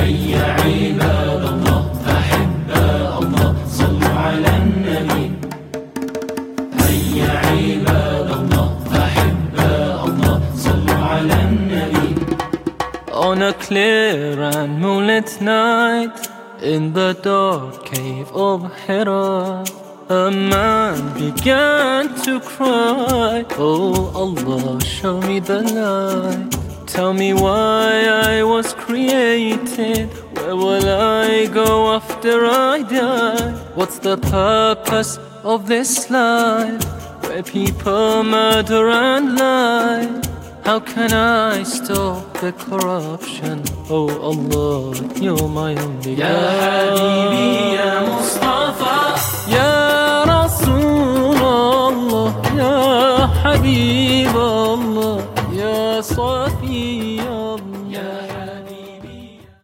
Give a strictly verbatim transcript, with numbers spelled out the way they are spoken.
هيا عباد الله أحباء الله صلوا على النبي. هيا عباد الله أحباء الله صلوا على النبي. On a clear and moonlit night, in the dark cave of Hira, a man began to cry, oh Allah, show me the light. Tell me why I was created, where will I go after I die? What's the purpose of this life, where people murder and lie? How can I stop the corruption? Oh Allah, you're my only God. Ya Habibi, Ya Mustafa, Ya Rasul Allah, Ya Habibi.